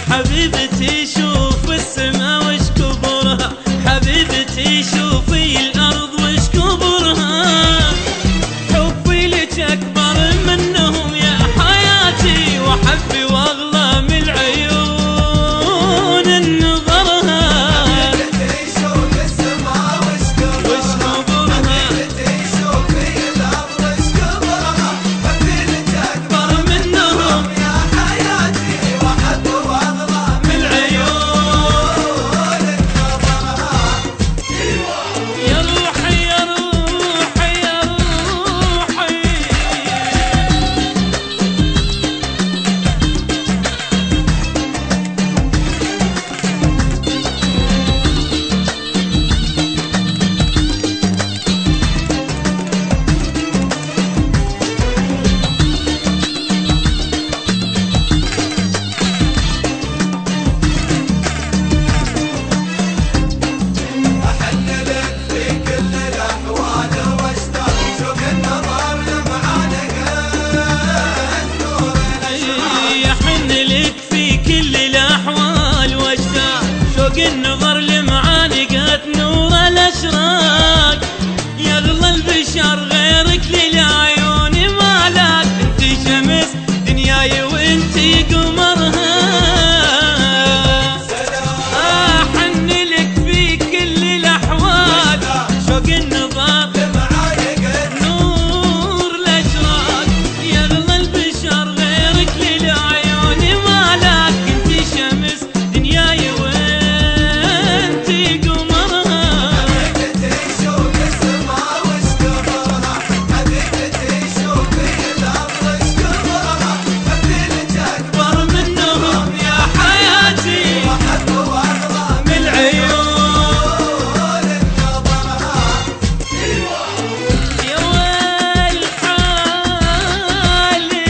حبيبتي شوف السما وش كبرها، حبيبتي شوفي الأرض وش كبرها، حبي لك أكبر منهم يا حياتي، وحبي واغلى من العيون النظرها. حبيبتي شوف السما وش كبرها، حبيبتي شوفي الأرض وش كبرها، حبي لك أكبر منهم يا حياتي، وحبي واغلى من العيون النظرها. يا روحي يا روحي يا روحي أحن لك في كل الأحوال واشتاق، شوق النظر لمعانك نور الأشراق. يحن لك في كل الأحوال واشتاق، شوق النظر لمعانقة نور الأشراق، يغلى البشر غيرك للعيون مالك، انتي شمس دنياي وانتي قمرها. أحن لك في كل الأحوال، شوق النظر نور الأشراق، يغلى البشر غيرك للعيون مالك، انتي شمس دنياي وانتي قمرها. حبيبتي شوف السما وش كبرها، حبيبتي شوفي الأرض وش كبرها، حبي لك أكبر منهم يا حياتي، وحب واغلى من العيون نظرها. يا ويل حالي.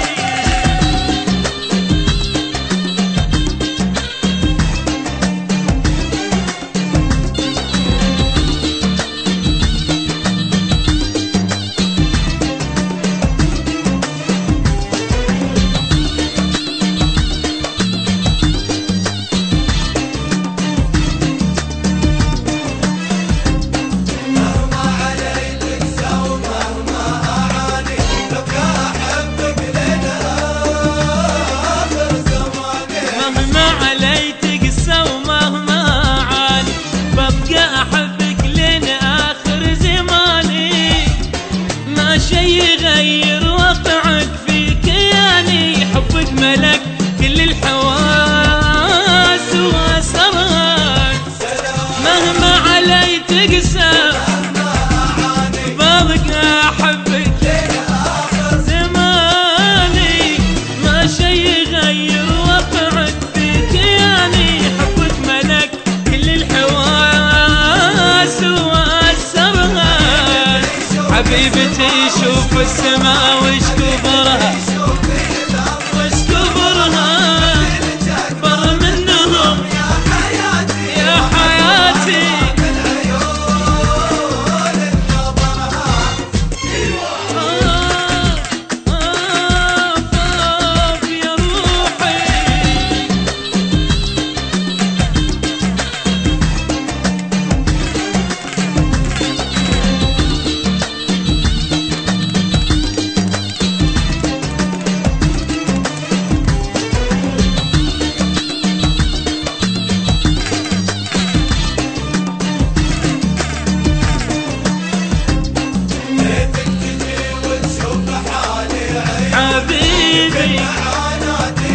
مهما عليك تقسى ومهما أعاني، لك أحبك لين آخر زماني. مهما علي تقسى ومهما عاني، ببقى أحبك لين آخر زماني، ما شي يغير وقعك في كياني، حبك ملك كل الحواس وأسرها، مهما علي تقسى ببقى أحبك لين آخر زماني، ما شي يغير وقعك في كياني، حبك ملك كل الحواس وأسرها. حبيبتي شوف السما وش كبرها، شوفي الأرض وش كبرها، أكبر منهم يا حياتي، يا حياتي. من عيون نظرها. آف يا روحي. ليتك تجي وتشوف حالي عيون، حبيبي معاناتي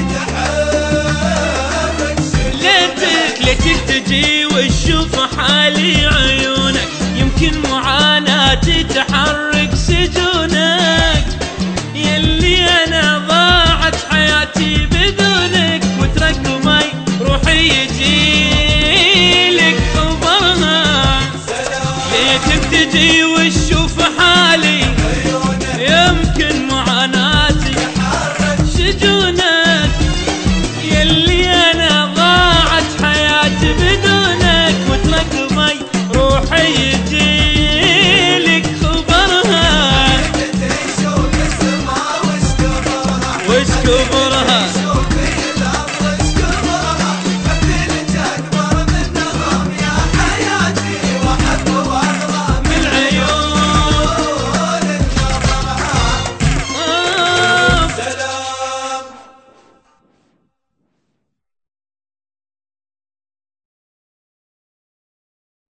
تحبك ليتك تجي وتشوف حالي عيونك، يمكن معاناتي تحرك سجونك، يلي أنا ضاعت حياتي بدونك، وترقمي روحي يجيلك خبرها. ليتك تجي وتشوف حالي، يمكن معاناتي تحرك سجونك.